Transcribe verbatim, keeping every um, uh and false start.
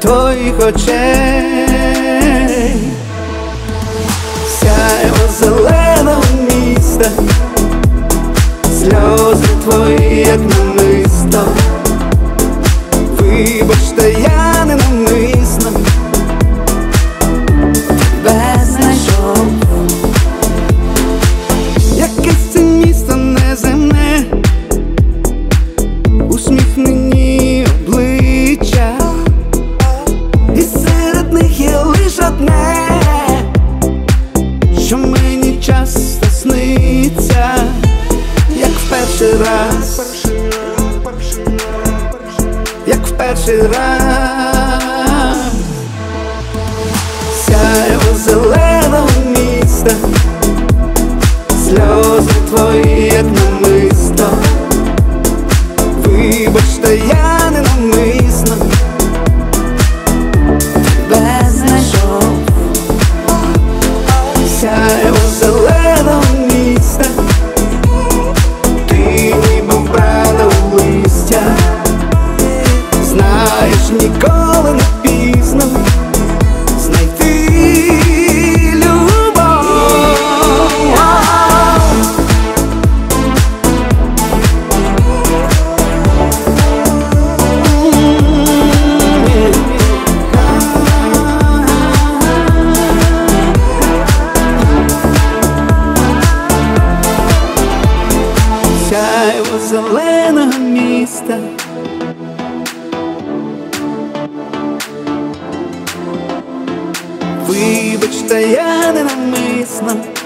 твоїх очей, сяйво зеленого міста, сльози твої, як намисто. Вибачте, я ненавмисно тебе знайшов. Якесь це місто неземне, усміхнені обличчя, і серед них є лиш одне, що мені часто сниться, як в перший раз, як в перший раз. Сяйво зеленого міста, сльози твої, як намисто. Вибачте, я ненавмисно тебе знайшов. Сяйво зеленого міста, ти ніби вбрана у листя. Знаєш, ніколи не пізно знайти любов. Сяйво зеленого міста, вибачте, я ненавмисно